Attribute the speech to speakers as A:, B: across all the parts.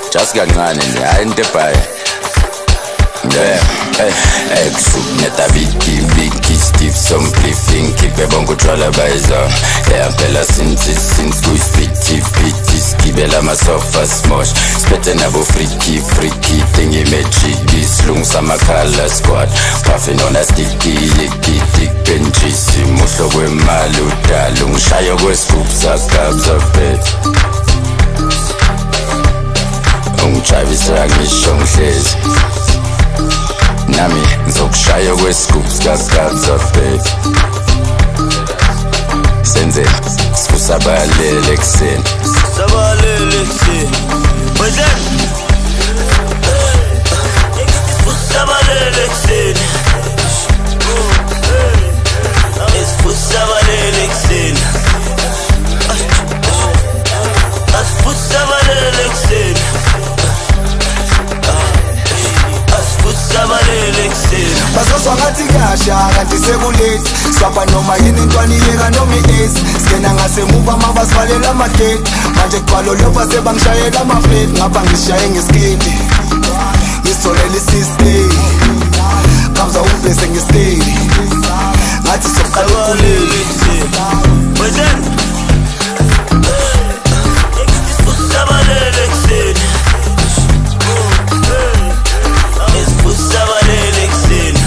A: just kancane nje hayi into ebhayi. Neta Vicky Steve some cliffing Kipe bongo twala baiza Pela since kuispiti Skibela masofa smosh Spete nabo freaky Tingi mechigi Slung sama kala squad Puffin on a sticky Yiki dik benjisi Muhlo kwe maluda Lungishayo kwe scoop Sakabza pet Ungichavisa ngisho ngihlezi Nami ngizokushaya kwe-scoops kakabza baby Senze sifusabalele ekuseni
B: Sabalele ekuseni Wenzeni Sifusabalele ekuseni Sifusabalele ekuseni Sifusabalele ekuseni
C: Bazozwa ngathi kasha kanti sekulate Swapha noma yini intwana iyeka noma i-ace Skena ngasemuva mabasivalela amagate Manje kuqalo lopa sebangishayela amaflate Ngapha ngishaye ngesikindi Ngisitholele i-system Kamza ubese ngesiteli Ngathi soqala ukulele
B: Wenzeni Sifusabalele ekuseni Sifusabalele ekuseni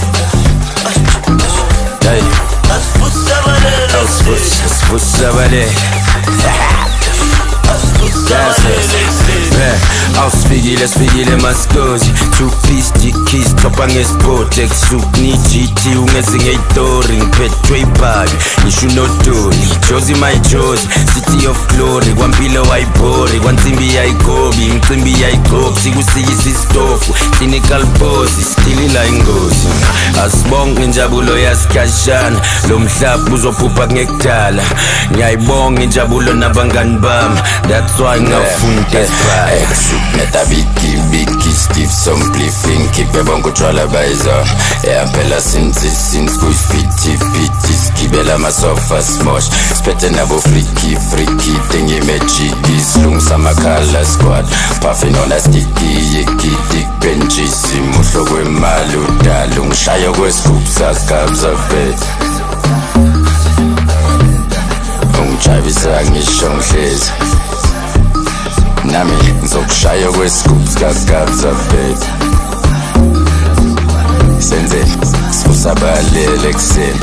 B: Sifusabalele ekuseni
A: Sifusabalele Ausfikile maskozi Two-piece dickies Topa ngesiport Exup ni GT Ungezi ngey'tori Ngiphethwe ibhabi Ngisho unodoli Jozi my Jozi City of glory Kwampilo wayibhori Kwansimbi yayigobi Mcimbi yayigobi Sikusikisa istofu Clinical pose Stilila ingozi Asibonga injabulo yasikhashana Lo mhlaba uzophupha ngekudala Ngiyayibonga injabulo nabangani bami That's why ngafunda desperate Neta Vicky Steve some cliffing Kipe bongo twala baiza Pela since kuispiti Skibela masofa smosh Spete nabo freaky Tingi mechigi Slung sama kala squad Puffin on a sticky Yiki dik benjisi Muhlo kwe maluda Lungishayo kwe scoop Sakabza pet Ungichavisa ngisho ngihlezi Nami ngizokushaya kwe-scoops kakabza baby Senze sifusabalele ekuseni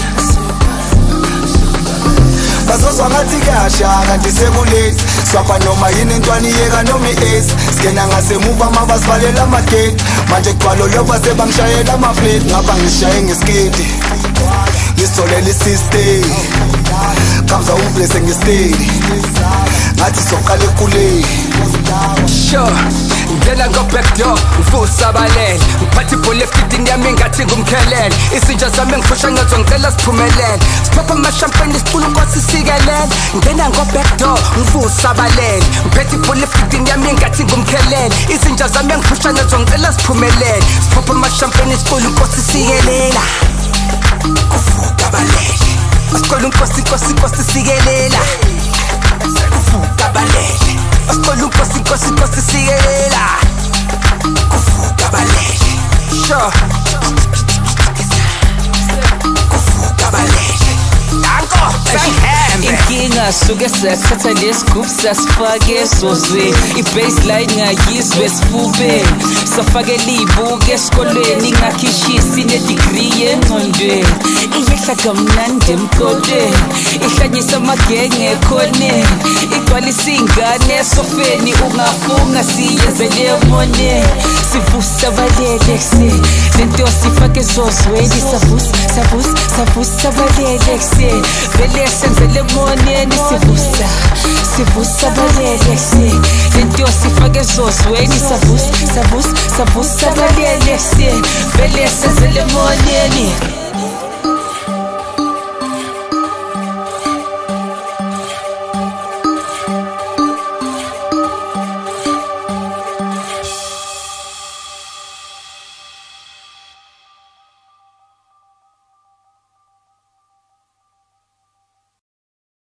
C: Bazozwa ngathi kasha kanti sekulate Swapha noma yini intwana iyeka noma i-ace Skena ngasemuva mabasivalela amagate Manje kuqalo lopa sebangishayela amaflate Ngapha ngishaye ngesikindi Ngisitholele i-system Kamza ubese ngesiteli Ngathi soqala ekuleni
D: Sure, ngena ngo-back door, ngifusabalele Ngiphathi ibhola efitini yami ngathi ngumkhelele Izinja zami ngiphusha ngazo ngicela siphumelele Siphapha amashampeni sicula unkosi sikelele Ngena ngo-back door, ngifusabalele Ngiphethe ibhola efitini yami ngathi ngumkhelele Izinja zami ngiphusha ngazo ngicela siphumelele Siphapha amashampeni sicula unkosi sikelela Kufukabalele Sicula unkosi sikelela Kufukabalele Asicole unkosi sikelela Kufukabalele Sure Kufukabalele Danko
E: Inkinga suke siyathatha lesigubhu sasifake esozweni I-baseline ngayizwe esifubeni Safakela iy'buko esikolweni Ingakhishisi ine-degree engqondweni Iyehla kamnandi emqolweni Ihlanyisa amagenge ekhoneni Igcwalisa iy'ngane esofeni Ungafunga siyenzele emoneni Sifusabalele ekuseni Lento sifake esozweni Safusabalele ekuseni Vele senzele emoneni Sifusabalele ekuseni Lento sifake esozweni Safusabalele ekuseni Vele senzele emoneni